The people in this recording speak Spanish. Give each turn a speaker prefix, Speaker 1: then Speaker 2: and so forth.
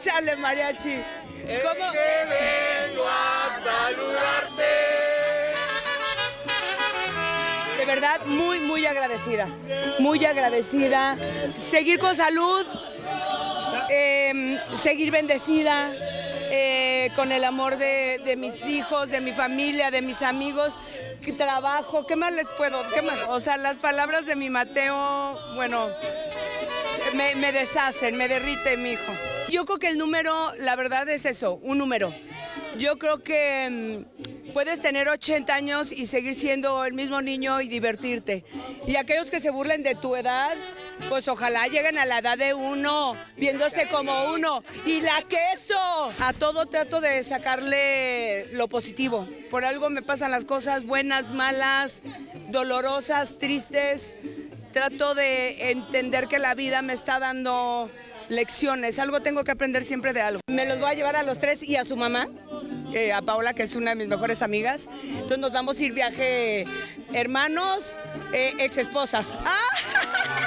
Speaker 1: Chale, mariachi. ¿Cómo?
Speaker 2: Que vengo a saludarte.
Speaker 1: De verdad, muy agradecida. Muy agradecida. Seguir con salud, seguir bendecida, con el amor de mis hijos, de mi familia, de mis amigos. ¿Qué trabajo? ¿Qué más les puedo? ¿Qué más? O sea, las palabras de mi Mateo, bueno, me deshacen, me derriten, mi hijo. Yo creo que el número, la verdad es eso, un número. Yo creo que puedes tener 80 años y seguir siendo el mismo niño y divertirte. Y aquellos que se burlen de tu edad, pues ojalá lleguen a la edad de uno, viéndose como uno. ¡Y la queso! A todo trato de sacarle lo positivo. Por algo me pasan las cosas buenas, malas, dolorosas, tristes. Trato de entender que la vida me está dando lecciones. Algo tengo que aprender siempre de algo. Me los voy a llevar a los tres y a su mamá. A Paola, que es una de mis mejores amigas. Entonces nos vamos a ir viaje hermanos, ex esposas. ¡Ah!